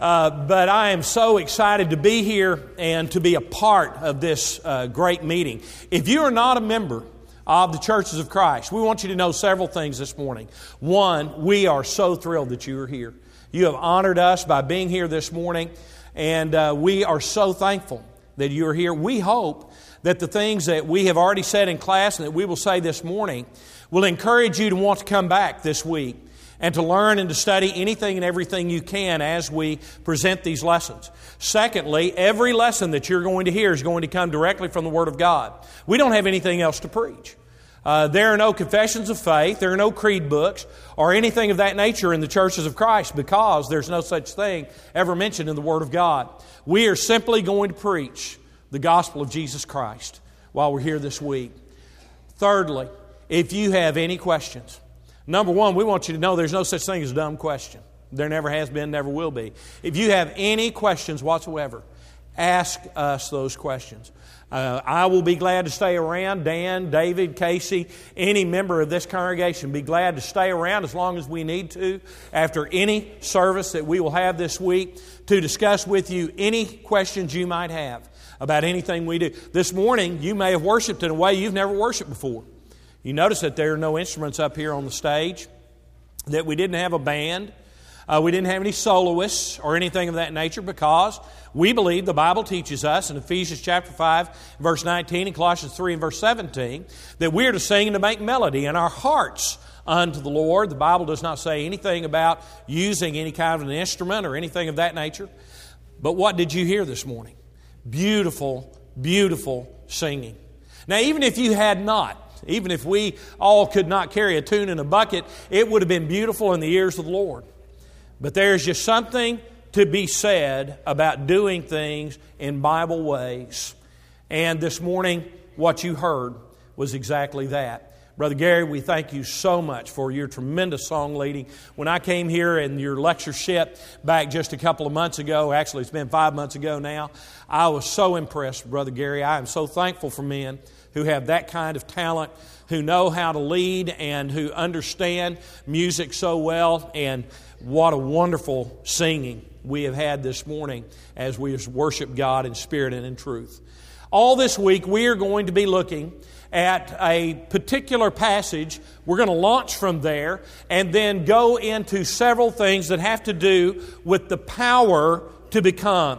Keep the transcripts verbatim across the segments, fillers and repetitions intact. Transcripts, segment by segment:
Uh, but I am so excited to be here and to be a part of this uh, great meeting. If you are not a member of the Churches of Christ, we want you to know several things this morning. One, we are so thrilled that you are here. You have honored us by being here this morning, and uh, we are so thankful that you are here. We hope that the things that we have already said in class and that we will say this morning will encourage you to want to come back this week and to learn and to study anything and everything you can as we present these lessons. Secondly, every lesson that you're going to hear is going to come directly from the Word of God. We don't have anything else to preach. Uh, there are no confessions of faith, there are no creed books, or anything of that nature in the Churches of Christ because there's no such thing ever mentioned in the Word of God. We are simply going to preach the gospel of Jesus Christ while we're here this week. Thirdly, if you have any questions, number one, we want you to know there's no such thing as a dumb question. There never has been, never will be. If you have any questions whatsoever, ask us those questions. Uh, I will be glad to stay around. Dan, David, Casey, any member of this congregation, be glad to stay around as long as we need to after any service that we will have this week to discuss with you any questions you might have about anything we do. This morning, you may have worshiped in a way you've never worshiped before. You notice that there are no instruments up here on the stage, that we didn't have a band, uh, we didn't have any soloists or anything of that nature because we believe the Bible teaches us in Ephesians chapter five, verse nineteen, and Colossians three and verse seventeen, that we are to sing and to make melody in our hearts unto the Lord. The Bible does not say anything about using any kind of an instrument or anything of that nature. But what did you hear this morning? Beautiful, beautiful singing. Now, even if you had not, even if we all could not carry a tune in a bucket, it would have been beautiful in the ears of the Lord. But there's just something to be said about doing things in Bible ways. And this morning, what you heard was exactly that. Brother Gary, we thank you so much for your tremendous song leading. When I came here in your lectureship back just a couple of months ago, actually it's been five months ago now, I was so impressed, Brother Gary. I am so thankful for men who have that kind of talent, who know how to lead and who understand music so well. And what a wonderful singing we have had this morning as we worship God in spirit and in truth. All this week we are going to be looking at a particular passage. We're going to launch from there and then go into several things that have to do with the power to become.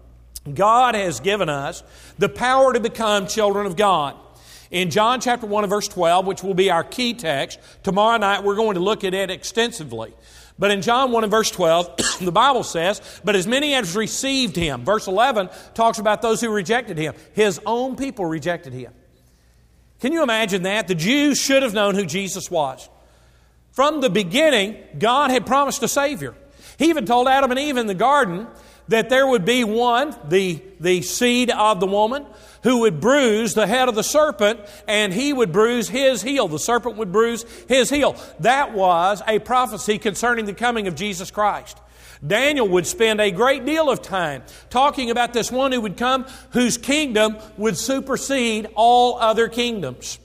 God has given us the power to become children of God. In John chapter one and verse twelve, which will be our key text, tomorrow night we're going to look at it extensively. But in John one and verse twelve, the Bible says, "But as many as received Him," verse eleven talks about those who rejected Him. His own people rejected Him. Can you imagine that? The Jews should have known who Jesus was. From the beginning, God had promised a Savior. He even told Adam and Eve in the garden that there would be one, the, the seed of the woman, who would bruise the head of the serpent, and he would bruise his heel. The serpent would bruise his heel. That was a prophecy concerning the coming of Jesus Christ. Daniel would spend a great deal of time talking about this one who would come, whose kingdom would supersede all other kingdoms.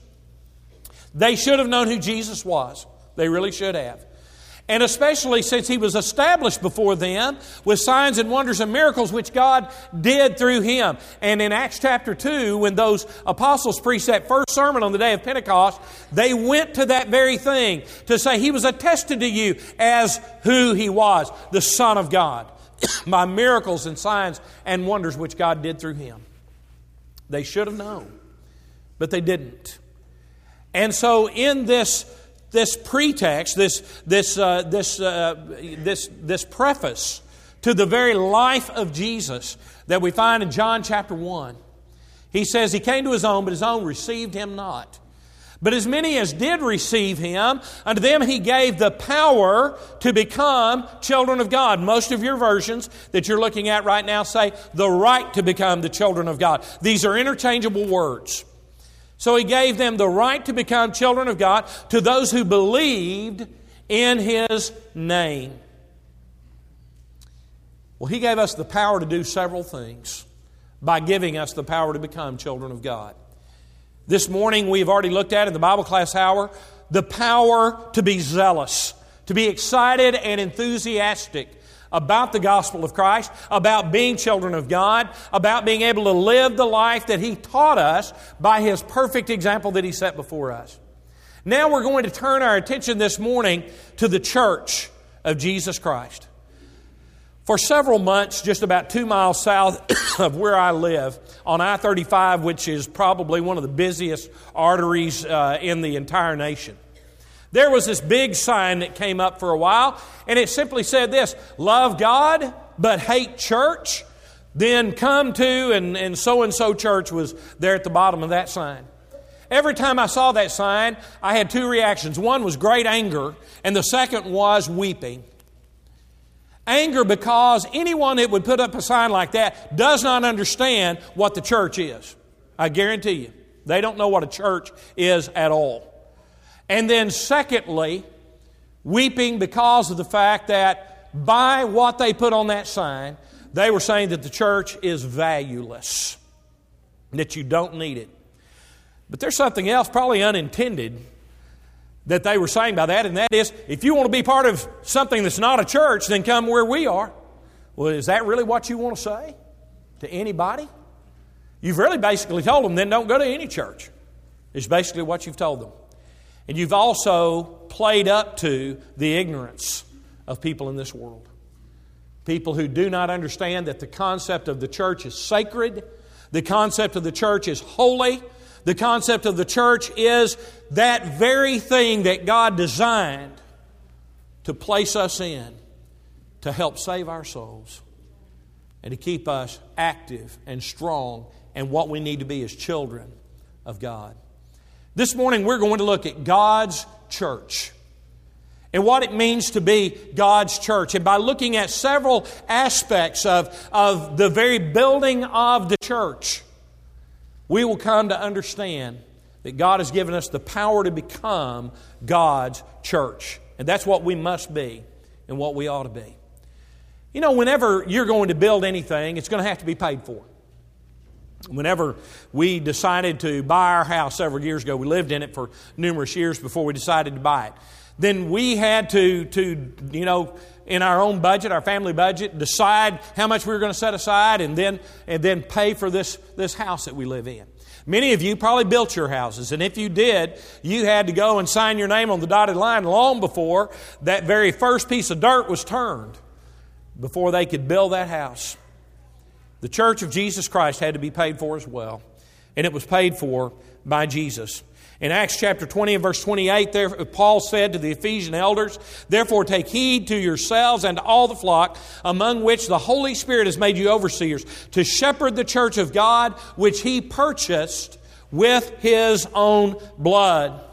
They should have known who Jesus was. They really should have. And especially since He was established before them with signs and wonders and miracles which God did through Him. And in Acts chapter two, when those apostles preached that first sermon on the day of Pentecost, they went to that very thing to say He was attested to you as who He was, the Son of God, by miracles and signs and wonders which God did through Him. They should have known, but they didn't. And so in this This pretext, this this uh, this uh, this this preface to the very life of Jesus that we find in John chapter one, He says He came to His own, but His own received Him not. But as many as did receive Him, unto them He gave the power to become children of God. Most of your versions that you're looking at right now say the right to become the children of God. These are interchangeable words. So He gave them the right to become children of God to those who believed in His name. Well, He gave us the power to do several things by giving us the power to become children of God. This morning we've already looked at in the Bible class hour the power to be zealous, to be excited and enthusiastic about the gospel of Christ, about being children of God, about being able to live the life that He taught us by His perfect example that He set before us. Now we're going to turn our attention this morning to the church of Jesus Christ. For several months, just about two miles south of where I live, on I thirty-five, which is probably one of the busiest arteries uh, in the entire nation, there was this big sign that came up for a while, and it simply said this: love God, but hate church. Then come to, and, and so-and-so church was there at the bottom of that sign. Every time I saw that sign, I had two reactions. One was great anger, and the second was weeping. Anger because anyone that would put up a sign like that does not understand what the church is. I guarantee you. They don't know what a church is at all. And then secondly, weeping because of the fact that by what they put on that sign, they were saying that the church is valueless, that you don't need it. But there's something else, probably unintended, that they were saying by that, and that is, if you want to be part of something that's not a church, then come where we are. Well, is that really what you want to say to anybody? You've really basically told them, then don't go to any church. It's basically what you've told them. And you've also played up to the ignorance of people in this world. People who do not understand that the concept of the church is sacred, the concept of the church is holy, the concept of the church is that very thing that God designed to place us in to help save our souls and to keep us active and strong and what we need to be as children of God. This morning we're going to look at God's church and what it means to be God's church. And by looking at several aspects of, of the very building of the church, we will come to understand that God has given us the power to become God's church. And that's what we must be and what we ought to be. You know, whenever you're going to build anything, it's going to have to be paid for. Whenever we decided to buy our house several years ago, we lived in it for numerous years before we decided to buy it. Then we had to, to, you know, in our own budget, our family budget, decide how much we were going to set aside and then and then pay for this, this house that we live in. Many of you probably built your houses, and if you did, you had to go and sign your name on the dotted line long before that very first piece of dirt was turned, before they could build that house. The church of Jesus Christ had to be paid for as well, and it was paid for by Jesus. In Acts chapter twenty and verse twenty-eight, there, Paul said to the Ephesian elders, "Therefore take heed to yourselves and to all the flock, among which the Holy Spirit has made you overseers, to shepherd the church of God, which He purchased with His own blood."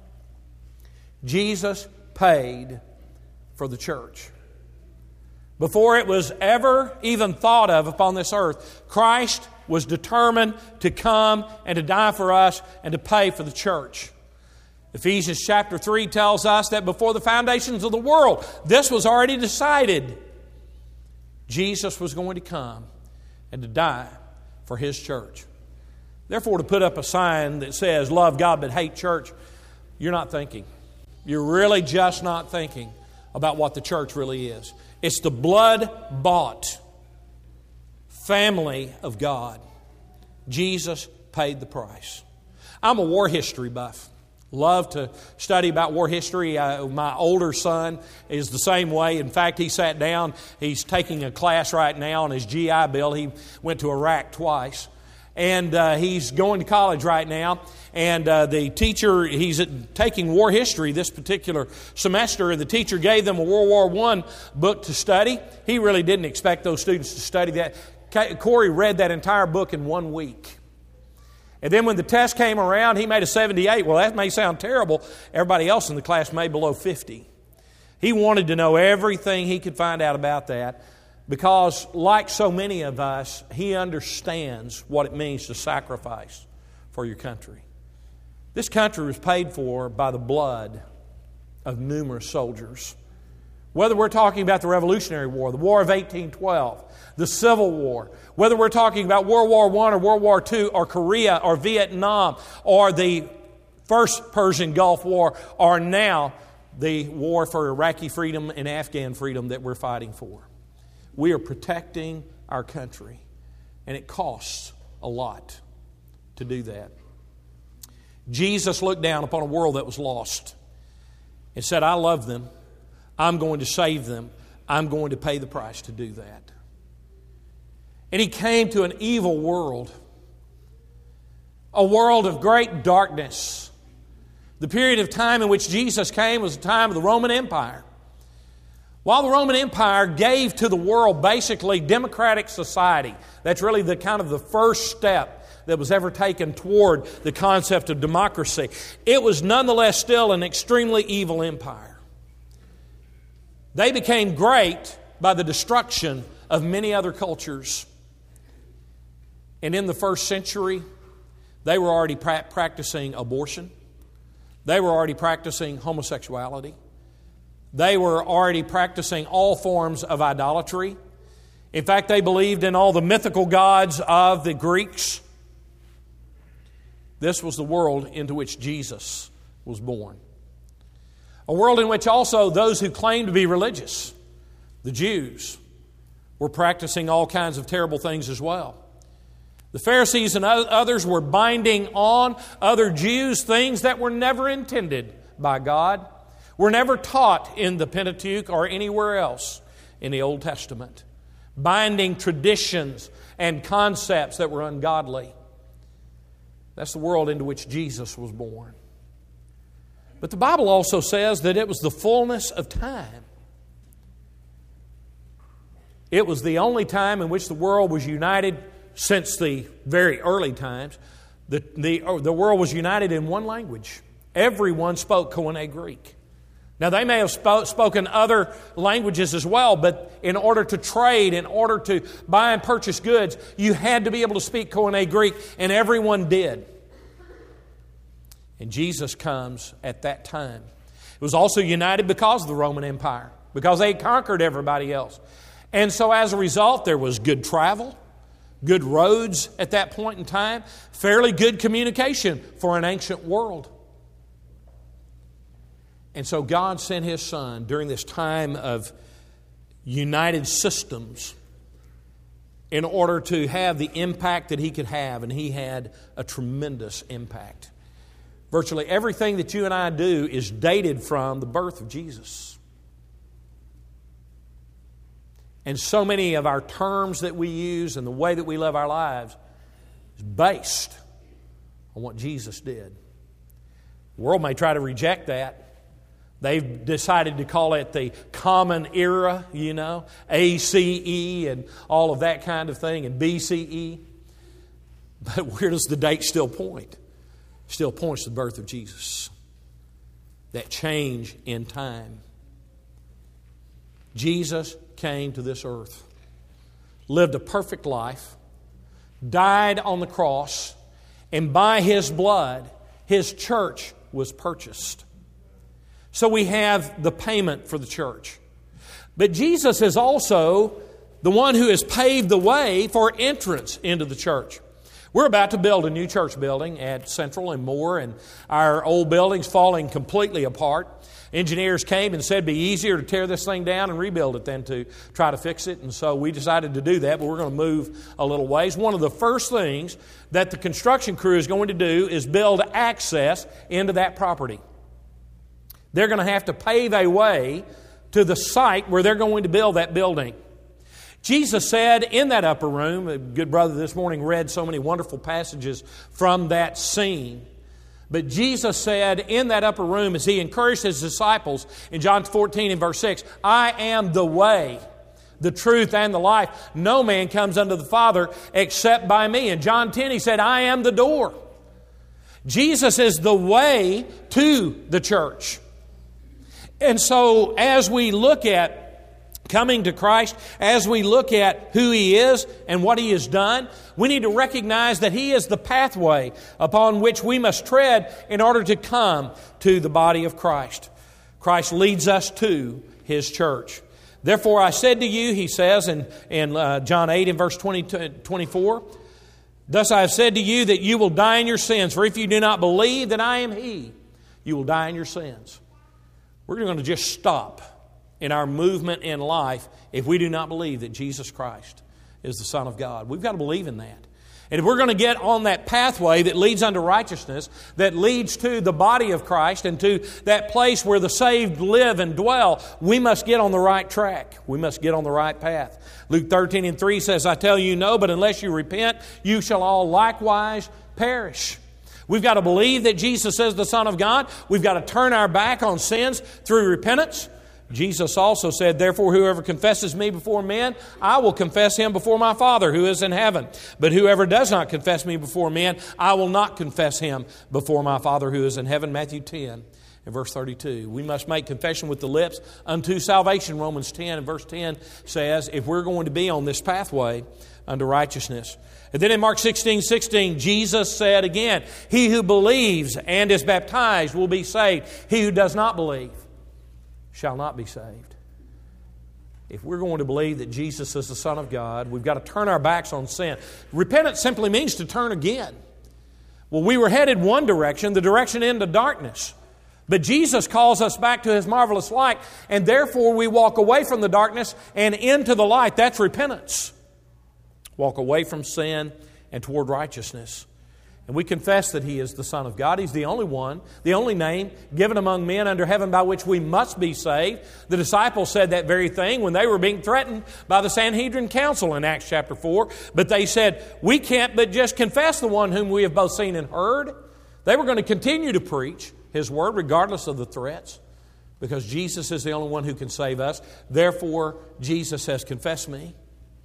Jesus paid for the church. Before it was ever even thought of upon this earth, Christ was determined to come and to die for us and to pay for the church. Ephesians chapter three tells us that before the foundations of the world, this was already decided. Jesus was going to come and to die for His church. Therefore, to put up a sign that says, "Love God but hate church," you're not thinking. You're really just not thinking about what the church really is. It's the blood-bought family of God. Jesus paid the price. I'm a war history buff. Love to study about war history. Uh, my older son is the same way. In fact, he sat down. He's taking a class right now on his G I Bill. He went to Iraq twice. And uh, he's going to college right now. And uh, the teacher, he's taking war history this particular semester, and the teacher gave them a World War One book to study. He really didn't expect those students to study that. Corey read that entire book in one week. And then when the test came around, he made a seventy-eight. Well, that may sound terrible. Everybody else in the class made below fifty. He wanted to know everything he could find out about that. Because, like so many of us, he understands what it means to sacrifice for your country. This country was paid for by the blood of numerous soldiers. Whether we're talking about the Revolutionary War, the War of eighteen twelve, the Civil War, whether we're talking about World War One or World War Two or Korea or Vietnam or the First Persian Gulf War or now the war for Iraqi freedom and Afghan freedom that we're fighting for. We are protecting our country. And it costs a lot to do that. Jesus looked down upon a world that was lost and said, I love them. I'm going to save them. I'm going to pay the price to do that. And He came to an evil world, a world of great darkness. The period of time in which Jesus came was the time of the Roman Empire. While the Roman Empire gave to the world basically democratic society, that's really the kind of the first step that was ever taken toward the concept of democracy, it was nonetheless still an extremely evil empire. They became great by the destruction of many other cultures. And in the first century, they were already pra- practicing abortion. They were already practicing homosexuality. They were already practicing all forms of idolatry. In fact, they believed in all the mythical gods of the Greeks. This was the world into which Jesus was born. A world in which also those who claimed to be religious, the Jews, were practicing all kinds of terrible things as well. The Pharisees and others were binding on other Jews things that were never intended by God, were never taught in the Pentateuch or anywhere else in the Old Testament. Binding traditions and concepts that were ungodly. That's the world into which Jesus was born. But the Bible also says that it was the fullness of time. It was the only time in which the world was united since the very early times. The, the, the world was united in one language. Everyone spoke Koine Greek. Now, they may have sp- spoken other languages as well, but in order to trade, in order to buy and purchase goods, you had to be able to speak Koine Greek, and everyone did. And Jesus comes at that time. It was also united because of the Roman Empire, because they conquered everybody else. And so as a result, there was good travel, good roads at that point in time, fairly good communication for an ancient world. And so God sent His Son during this time of united systems in order to have the impact that He could have, and He had a tremendous impact. Virtually everything that you and I do is dated from the birth of Jesus. And so many of our terms that we use and the way that we live our lives is based on what Jesus did. The world may try to reject that. They've decided to call it the Common Era, you know, A C E and all of that kind of thing, and B C E. But where does the date still point? It still points to the birth of Jesus. That change in time. Jesus came to this earth, lived a perfect life, died on the cross, and by His blood, His church was purchased. So we have the payment for the church. But Jesus is also the one who has paved the way for entrance into the church. We're about to build a new church building at Central and Moore, and our old building's falling completely apart. Engineers came and said it'd be easier to tear this thing down and rebuild it than to try to fix it. And so we decided to do that, but we're going to move a little ways. One of the first things that the construction crew is going to do is build access into that property. They're going to have to pave a way to the site where they're going to build that building. Jesus said in that upper room, a good brother this morning read so many wonderful passages from that scene. But Jesus said in that upper room as He encouraged His disciples in John fourteen and verse six, I am the way, the truth, and the life. No man comes unto the Father except by me. In John ten He said, I am the door. Jesus is the way to the church. And so as we look at coming to Christ, as we look at who He is and what He has done, we need to recognize that He is the pathway upon which we must tread in order to come to the body of Christ. Christ leads us to His church. Therefore I said to you, He says in, in uh, John eight and verse twenty, twenty-four, thus I have said to you that you will die in your sins, for if you do not believe that I am He, you will die in your sins. We're going to just stop in our movement in life if we do not believe that Jesus Christ is the Son of God. We've got to believe in that. And if we're going to get on that pathway that leads unto righteousness, that leads to the body of Christ and to that place where the saved live and dwell, we must get on the right track. We must get on the right path. Luke thirteen and three says, I tell you no, but unless you repent, you shall all likewise perish. We've got to believe that Jesus is the Son of God. We've got to turn our back on sins through repentance. Jesus also said, therefore, whoever confesses me before men, I will confess him before my Father who is in heaven. But whoever does not confess me before men, I will not confess him before my Father who is in heaven. Matthew ten and verse thirty-two. We must make confession with the lips unto salvation. Romans ten and verse ten says, if we're going to be on this pathway unto righteousness. And then in Mark sixteen sixteen, Jesus said again, he who believes and is baptized will be saved. He who does not believe shall not be saved. If we're going to believe that Jesus is the Son of God, we've got to turn our backs on sin. Repentance simply means to turn again. Well, we were headed one direction, the direction into darkness. But Jesus calls us back to His marvelous light, and therefore we walk away from the darkness and into the light. That's repentance. Walk away from sin and toward righteousness. And we confess that He is the Son of God. He's the only one, the only name given among men under heaven by which we must be saved. The disciples said that very thing when they were being threatened by the Sanhedrin Council in Acts chapter four. But they said, we can't but just confess the one whom we have both seen and heard. They were going to continue to preach His word regardless of the threats, because Jesus is the only one who can save us. Therefore, Jesus has confessed me.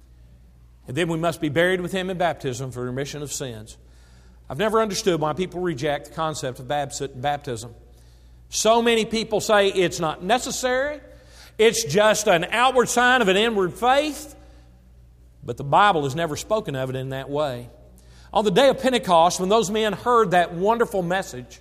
And then we must be buried with Him in baptism for remission of sins. I've never understood why people reject the concept of baptism. So many people say it's not necessary. It's just an outward sign of an inward faith. But the Bible has never spoken of it in that way. On the day of Pentecost, when those men heard that wonderful message,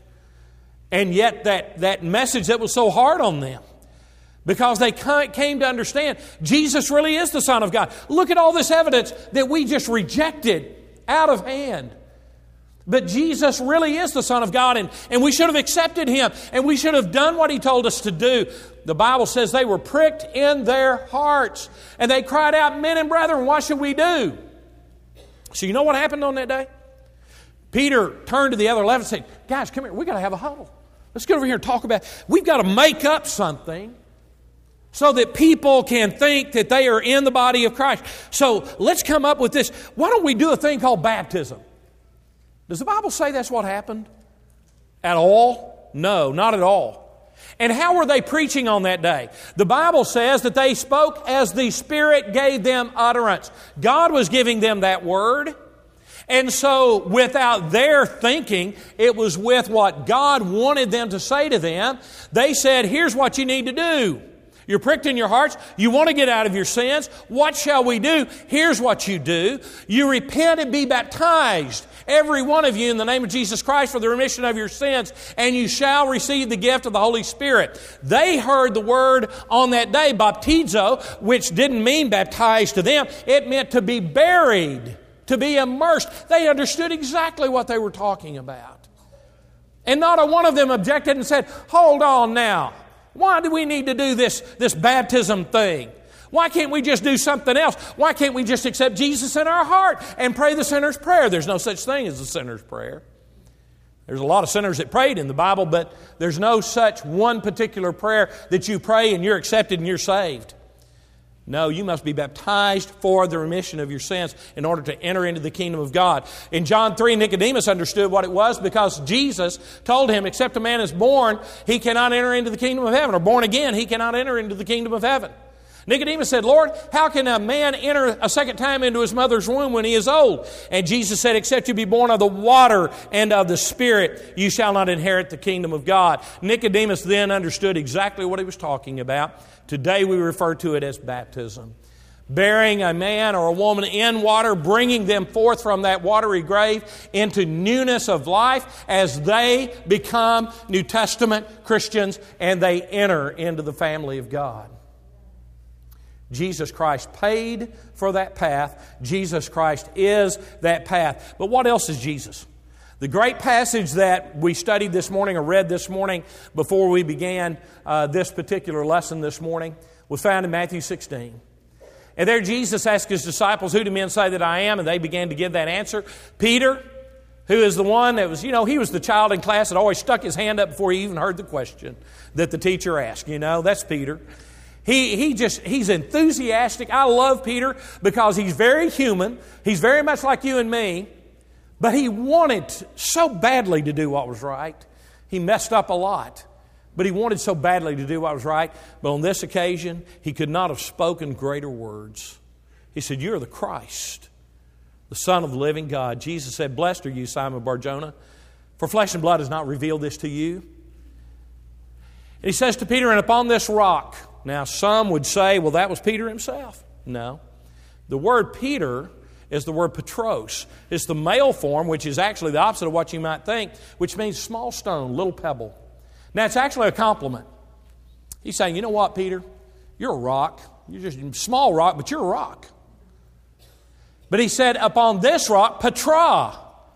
and yet that, that message that was so hard on them, because they came to understand Jesus really is the Son of God. Look at all this evidence that we just rejected out of hand. But Jesus really is the Son of God, and, and we should have accepted Him, and we should have done what He told us to do. The Bible says they were pricked in their hearts, and they cried out, men and brethren, what should we do? So you know what happened on that day? Peter turned to the other eleven and said, guys, come here, we've got to have a huddle. Let's get over here and talk about it. We've got to make up something so that people can think that they are in the body of Christ. So let's come up with this. Why don't we do a thing called baptism? Does the Bible say that's what happened? At all? No, not at all. And how were they preaching on that day? The Bible says that they spoke as the Spirit gave them utterance. God was giving them that word. And so without their thinking, it was with what God wanted them to say to them. They said, here's what you need to do. You're pricked in your hearts. You want to get out of your sins. What shall we do? Here's what you do. You repent and be baptized, every one of you, in the name of Jesus Christ for the remission of your sins, and you shall receive the gift of the Holy Spirit. They heard the word on that day, baptizo, which didn't mean baptized to them. It meant to be buried, to be immersed. They understood exactly what they were talking about. And not a one of them objected and said, hold on now. Why do we need to do this, this baptism thing? Why can't we just do something else? Why can't we just accept Jesus in our heart and pray the sinner's prayer? There's no such thing as the sinner's prayer. There's a lot of sinners that prayed in the Bible, but there's no such one particular prayer that you pray and you're accepted and you're saved. No, you must be baptized for the remission of your sins in order to enter into the kingdom of God. In John three, Nicodemus understood what it was because Jesus told him, except a man is born, he cannot enter into the kingdom of heaven. Or born again, he cannot enter into the kingdom of heaven. Nicodemus said, Lord, how can a man enter a second time into his mother's womb when he is old? And Jesus said, except you be born of the water and of the Spirit, you shall not inherit the kingdom of God. Nicodemus then understood exactly what he was talking about. Today we refer to it as baptism. Burying a man or a woman in water, bringing them forth from that watery grave into newness of life as they become New Testament Christians and they enter into the family of God. Jesus Christ paid for that path. Jesus Christ is that path. But what else is Jesus? The great passage that we studied this morning or read this morning before we began uh, this particular lesson this morning was found in Matthew sixteen. And there Jesus asked His disciples, who do men say that I am? And they began to give that answer. Peter, who is the one that was, you know, he was the child in class that always stuck his hand up before he even heard the question that the teacher asked. You know, that's Peter. He, he just, he's enthusiastic. I love Peter because he's very human. He's very much like you and me. But he wanted so badly to do what was right. He messed up a lot. But he wanted so badly to do what was right. But on this occasion, he could not have spoken greater words. He said, "You're the Christ, the Son of the living God." Jesus said, "Blessed are you, Simon Bar-Jonah, for flesh and blood has not revealed this to you." And he says to Peter, "And upon this rock." Now, some would say, well, that was Peter himself. No. The word Peter is the word Petros. It's the male form, which is actually the opposite of what you might think, which means small stone, little pebble. Now, it's actually a compliment. He's saying, you know what, Peter? You're a rock. You're just a small rock, but you're a rock. But he said, upon this rock, Petra.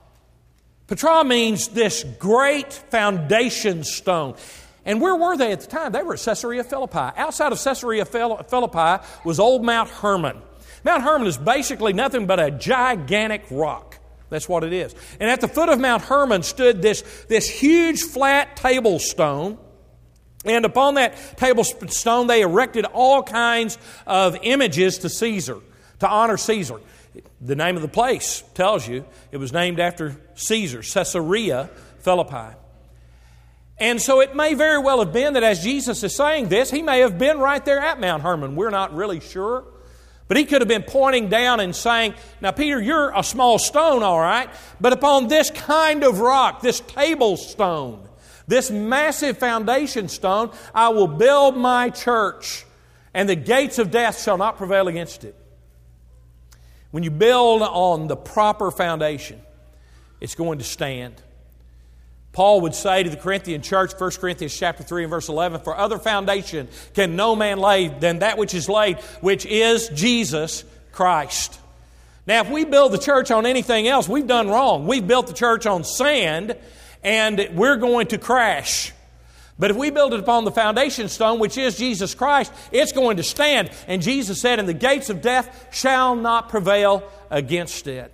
Petra means this great foundation stone. And where were they at the time? They were at Caesarea Philippi. Outside of Caesarea Philippi was old Mount Hermon. Mount Hermon is basically nothing but a gigantic rock. That's what it is. And at the foot of Mount Hermon stood this, this huge flat table stone. And upon that table stone, they erected all kinds of images to Caesar, to honor Caesar. The name of the place tells you it was named after Caesar, Caesarea Philippi. And so it may very well have been that as Jesus is saying this, He may have been right there at Mount Hermon. We're not really sure. But He could have been pointing down and saying, now, Peter, you're a small stone, all right, but upon this kind of rock, this table stone, this massive foundation stone, I will build my church, and the gates of death shall not prevail against it. When you build on the proper foundation, it's going to stand. Paul would say to the Corinthian church, First Corinthians chapter three and verse eleven, "For other foundation can no man lay than that which is laid, which is Jesus Christ." Now, if we build the church on anything else, we've done wrong. We've built the church on sand, and we're going to crash. But if we build it upon the foundation stone, which is Jesus Christ, it's going to stand. And Jesus said, "And the gates of death shall not prevail against it."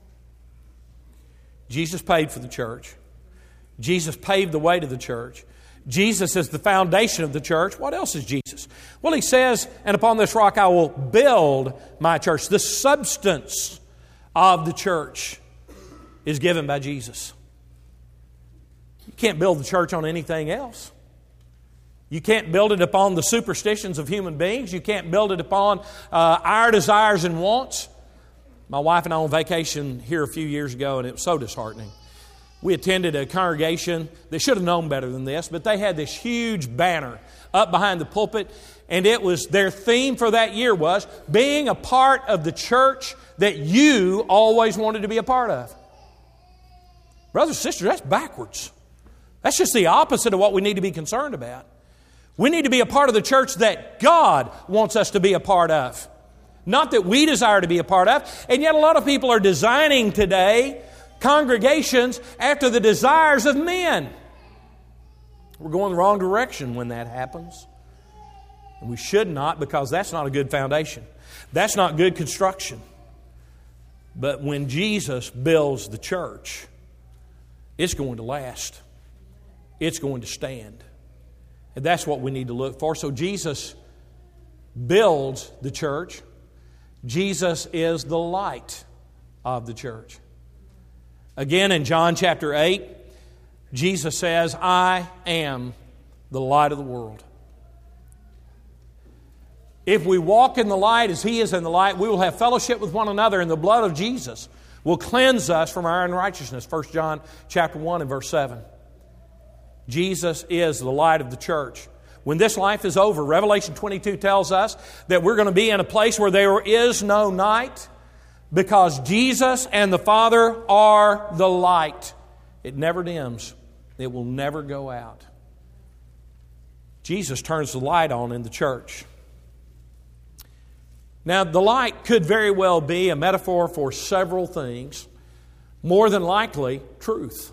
Jesus paid for the church. Jesus paved the way to the church. Jesus is the foundation of the church. What else is Jesus? Well, He says, "And upon this rock I will build my church." The substance of the church is given by Jesus. You can't build the church on anything else. You can't build it upon the superstitions of human beings. You can't build it upon uh, our desires and wants. My wife and I were on vacation here a few years ago, and it was so disheartening. We attended a congregation that should have known better than this, but they had this huge banner up behind the pulpit, and it was their theme for that year was being a part of the church that you always wanted to be a part of. Brothers and sisters, that's backwards. That's just the opposite of what we need to be concerned about. We need to be a part of the church that God wants us to be a part of, not that we desire to be a part of. And yet a lot of people are designing today congregations after the desires of men. We're going the wrong direction when that happens. And we should not, because that's not a good foundation. That's not good construction. But when Jesus builds the church, it's going to last. It's going to stand. And that's what we need to look for. So Jesus builds the church. Jesus is the light of the church. Again, in John chapter eight, Jesus says, "I am the light of the world." If we walk in the light as He is in the light, we will have fellowship with one another, and the blood of Jesus will cleanse us from our unrighteousness. First John chapter one and verse seven. Jesus is the light of the church. When this life is over, Revelation twenty-two tells us that we're going to be in a place where there is no night, because Jesus and the Father are the light. It never dims. It will never go out. Jesus turns the light on in the church. Now, the light could very well be a metaphor for several things. More than likely, truth.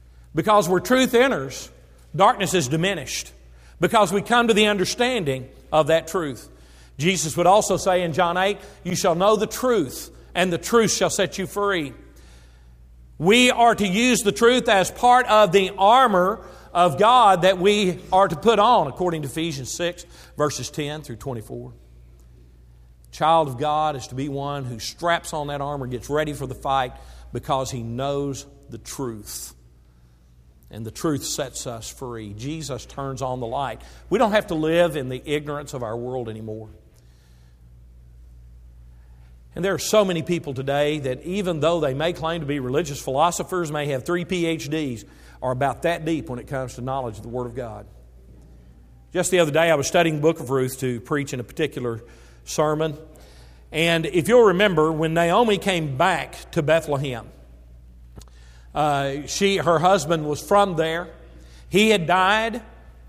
Because where truth enters, darkness is diminished. Because we come to the understanding of that truth. Jesus would also say in John eight, you shall know the truth, and the truth shall set you free. We are to use the truth as part of the armor of God that we are to put on, according to Ephesians six, verses ten through twenty-four. Child of God is to be one who straps on that armor, gets ready for the fight, because he knows the truth. And the truth sets us free. Jesus turns on the light. We don't have to live in the ignorance of our world anymore. And there are so many people today that even though they may claim to be religious philosophers, may have three P H Ds, are about that deep when it comes to knowledge of the Word of God. Just the other day I was studying the book of Ruth to preach in a particular sermon. And if you'll remember, when Naomi came back to Bethlehem, uh, she, her husband was from there. He had died,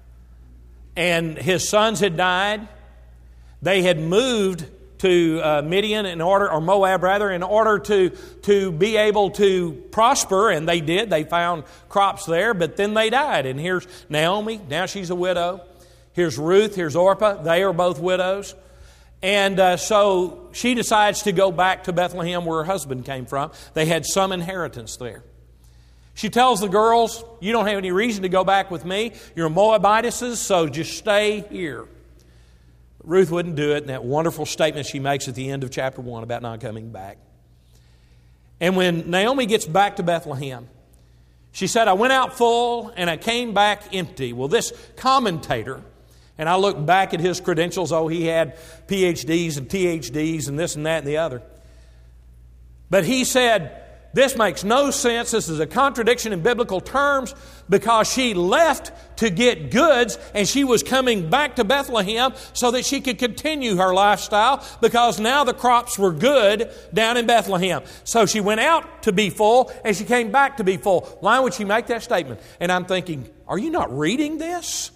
and his sons had died. They had moved to uh, Midian in order, or Moab rather, in order to, to be able to prosper, and they did. They found crops there, but then they died. And here's Naomi, now she's a widow. Here's Ruth, here's Orpah, they are both widows. And uh, so she decides to go back to Bethlehem where her husband came from. They had some inheritance there. She tells the girls, you don't have any reason to go back with me. You're Moabitesses, so just stay here. Ruth wouldn't do it, and that wonderful statement she makes at the end of chapter one about not coming back. And when Naomi gets back to Bethlehem, she said, I went out full and I came back empty. Well, this commentator, and I look back at his credentials, oh, he had P H Ds and T H Ds and this and that and the other. But he said, this makes no sense. This is a contradiction in biblical terms, because she left to get goods and she was coming back to Bethlehem so that she could continue her lifestyle, because now the crops were good down in Bethlehem. So she went out to be full and she came back to be full. Why would she make that statement? And I'm thinking, are you not reading this?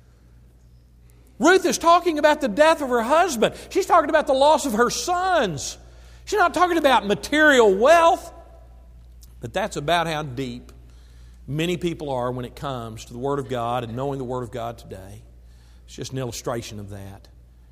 Ruth is talking about the death of her husband. She's talking about the loss of her sons. She's not talking about material wealth. But that's about how deep many people are when it comes to the Word of God and knowing the Word of God today. It's just an illustration of that.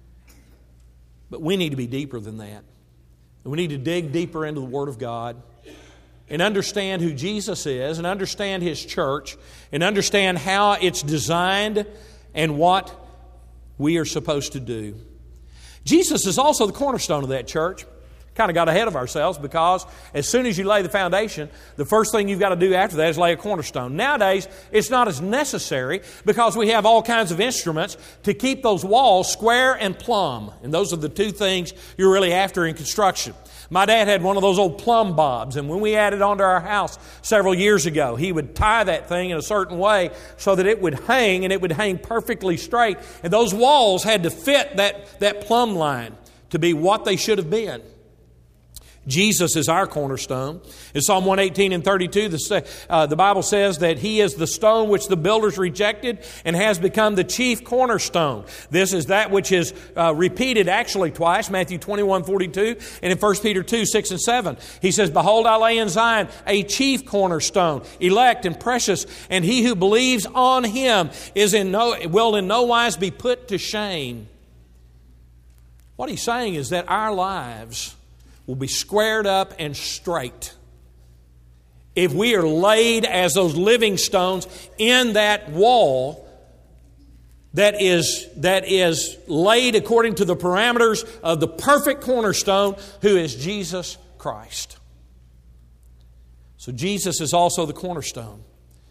But we need to be deeper than that. We need to dig deeper into the Word of God and understand who Jesus is, and understand His church, and understand how it's designed and what we are supposed to do. Jesus is also the cornerstone of that church. Kind of got ahead of ourselves, because as soon as you lay the foundation, the first thing you've got to do after that is lay a cornerstone. Nowadays, it's not as necessary, because we have all kinds of instruments to keep those walls square and plumb. And those are the two things you're really after in construction. My dad had one of those old plumb bobs, and when we added onto our house several years ago, he would tie that thing in a certain way so that it would hang, and it would hang perfectly straight. And those walls had to fit that, that plumb line to be what they should have been. Jesus is our cornerstone. In Psalm one eighteen and thirty-two, the, uh, the Bible says that He is the stone which the builders rejected and has become the chief cornerstone. This is that which is uh, repeated actually twice, Matthew twenty-one forty-two, and in First Peter two six and seven. He says, behold, I lay in Zion a chief cornerstone, elect and precious, and he who believes on Him is in no, will in no wise be put to shame. What He's saying is that our lives will be squared up and straight if we are laid as those living stones in that wall that is, that is laid according to the parameters of the perfect cornerstone, who is Jesus Christ. So Jesus is also the cornerstone.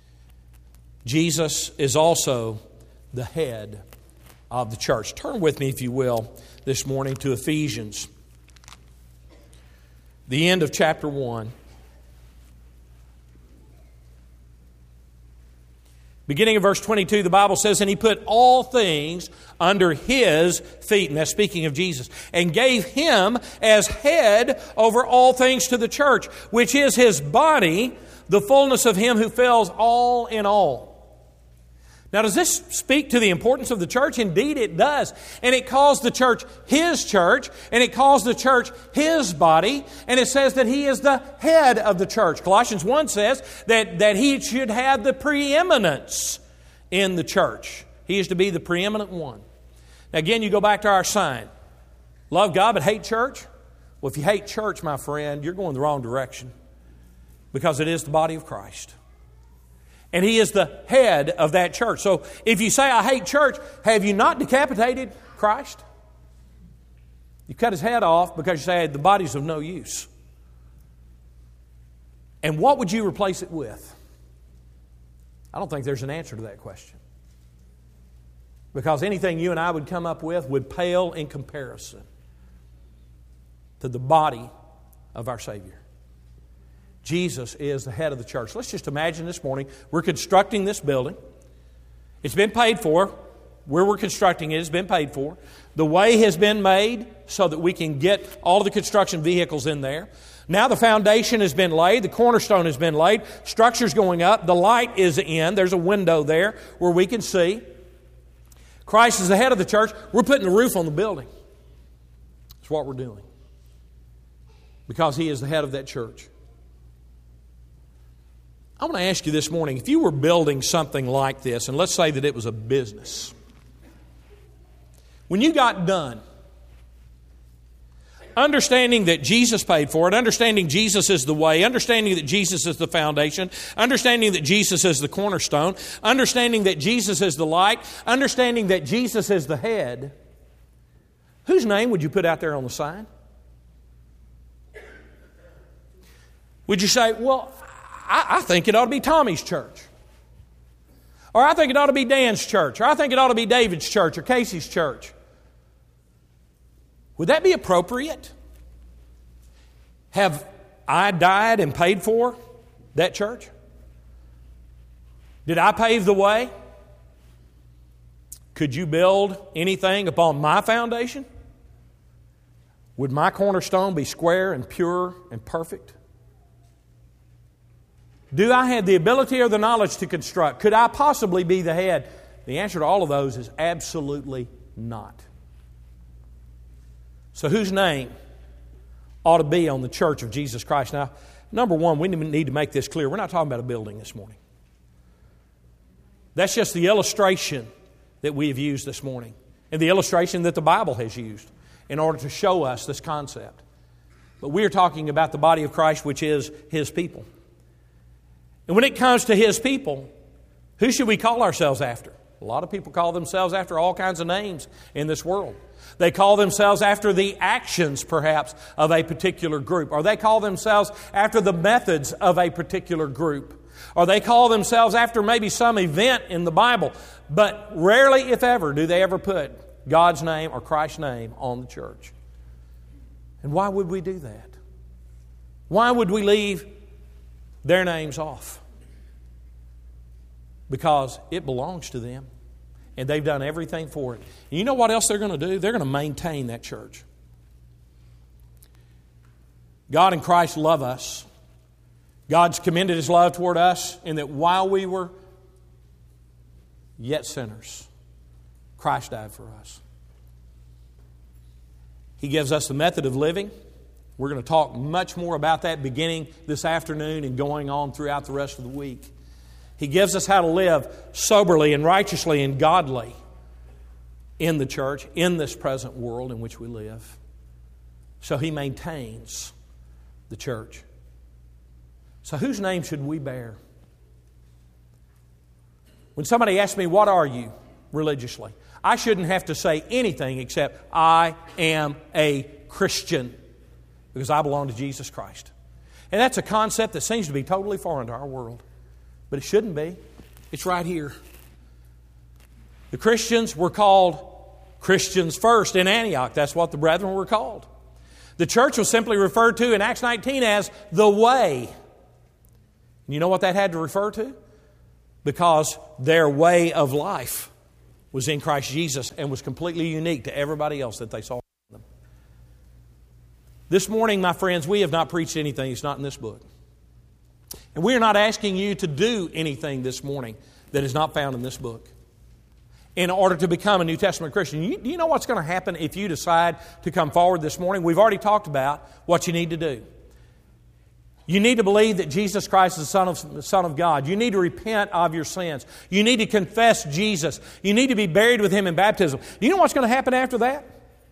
Jesus is also the head of the church. Turn with me, if you will, this morning to Ephesians, the end of chapter one. Beginning of verse twenty-two, the Bible says, and He put all things under His feet, and that's speaking of Jesus, and gave Him as head over all things to the church, which is His body, the fullness of Him who fills all in all. Now, does this speak to the importance of the church? Indeed, it does. And it calls the church His church, and it calls the church His body, and it says that He is the head of the church. Colossians one says that, that He should have the preeminence in the church. He is to be the preeminent one. Now again, you go back to our sign. Love God but hate church? Well, if you hate church, my friend, you're going the wrong direction. Because it is the body of Christ. And He is the head of that church. So if you say, I hate church, have you not decapitated Christ? You cut His head off because you say the body's of no use. And what would you replace it with? I don't think there's an answer to that question. Because anything you and I would come up with would pale in comparison to the body of our Savior. Jesus is the head of the church. Let's just imagine this morning we're constructing this building. It's been paid for. Where we're constructing it has been paid for. The way has been made so that we can get all of the construction vehicles in there. Now the foundation has been laid. The cornerstone has been laid. Structure's going up. The light is in. There's a window there where we can see. Christ is the head of the church. We're putting the roof on the building. That's what we're doing. Because He is the head of that church. I want to ask you this morning, if you were building something like this, and let's say that it was a business. When you got done, understanding that Jesus paid for it, understanding Jesus is the way, understanding that Jesus is the foundation, understanding that Jesus is the cornerstone, understanding that Jesus is the light, understanding that Jesus is the head, whose name would you put out there on the sign? Would you say, well, I, I think it ought to be Tommy's church. Or I think it ought to be Dan's church. Or I think it ought to be David's church or Casey's church. Would that be appropriate? Have I died and paid for that church? Did I pave the way? Could you build anything upon my foundation? Would my cornerstone be square and pure and perfect? Do I have the ability or the knowledge to construct? Could I possibly be the head? The answer to all of those is absolutely not. So whose name ought to be on the church of Jesus Christ? Now, number one, we need to make this clear. We're not talking about a building this morning. That's just the illustration that we have used this morning, and the illustration that the Bible has used in order to show us this concept. But we are talking about the body of Christ, which is His people. And when it comes to His people, who should we call ourselves after? A lot of people call themselves after all kinds of names in this world. They call themselves after the actions, perhaps, of a particular group. Or they call themselves after the methods of a particular group. Or they call themselves after maybe some event in the Bible. But rarely, if ever, do they ever put God's name or Christ's name on the church. And why would we do that? Why would we leave their names off? Because it belongs to them. And they've done everything for it. And you know what else they're going to do? They're going to maintain that church. God and Christ love us. God's commended His love toward us in that while we were yet sinners, Christ died for us. He gives us the method of living. We're going to talk much more about that beginning this afternoon and going on throughout the rest of the week. He gives us how to live soberly and righteously and godly in the church, in this present world in which we live. So He maintains the church. So whose name should we bear? When somebody asks me, what are you religiously? I shouldn't have to say anything except I am a Christian because I belong to Jesus Christ. And that's a concept that seems to be totally foreign to our world. But it shouldn't be. It's right here. The Christians were called Christians first in Antioch. That's what the brethren were called. The church was simply referred to in Acts nineteen as the way. And you know what that had to refer to? Because their way of life was in Christ Jesus and was completely unique to everybody else that they saw. This morning, my friends, we have not preached anything that's not in this book. And we are not asking you to do anything this morning that is not found in this book in order to become a New Testament Christian. You, do you know what's going to happen if you decide to come forward this morning? We've already talked about what you need to do. You need to believe that Jesus Christ is the Son of, Son of God. You need to repent of your sins. You need to confess Jesus. You need to be buried with Him in baptism. Do you know what's going to happen after that?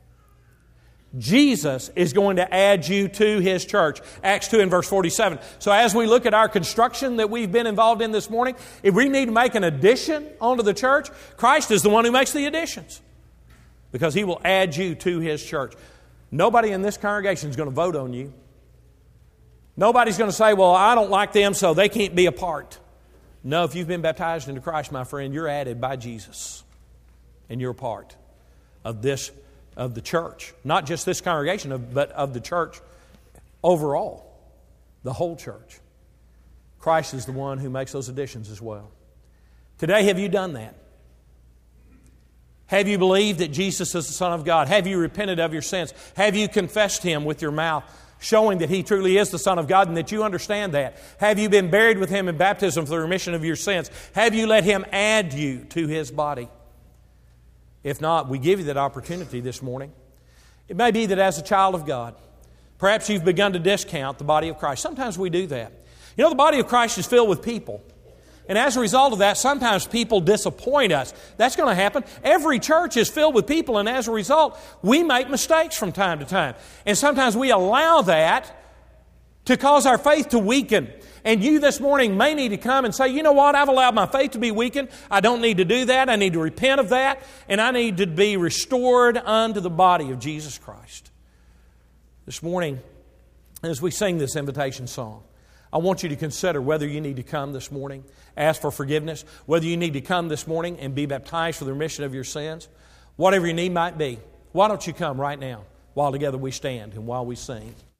Jesus is going to add you to His church. Acts two and verse forty-seven. So as we look at our construction that we've been involved in this morning, if we need to make an addition onto the church, Christ is the one who makes the additions, because He will add you to His church. Nobody in this congregation is going to vote on you. Nobody's going to say, well, I don't like them, so they can't be a part. No, if you've been baptized into Christ, my friend, you're added by Jesus. And you're a part of this, of the church. Not just this congregation, but of the church overall. The whole church. Christ is the one who makes those additions as well. Today, have you done that? Have you believed that Jesus is the Son of God? Have you repented of your sins? Have you confessed Him with your mouth, showing that He truly is the Son of God and that you understand that? Have you been buried with Him in baptism for the remission of your sins? Have you let Him add you to His body? If not, we give you that opportunity this morning. It may be that as a child of God, perhaps you've begun to discount the body of Christ. Sometimes we do that. You know, the body of Christ is filled with people. And as a result of that, sometimes people disappoint us. That's going to happen. Every church is filled with people, and as a result, we make mistakes from time to time. And sometimes we allow that to cause our faith to weaken. And you this morning may need to come and say, you know what, I've allowed my faith to be weakened. I don't need to do that. I need to repent of that. And I need to be restored unto the body of Jesus Christ. This morning, as we sing this invitation song, I want you to consider whether you need to come this morning, ask for forgiveness, whether you need to come this morning and be baptized for the remission of your sins. Whatever your need might be, why don't you come right now while together we stand and while we sing.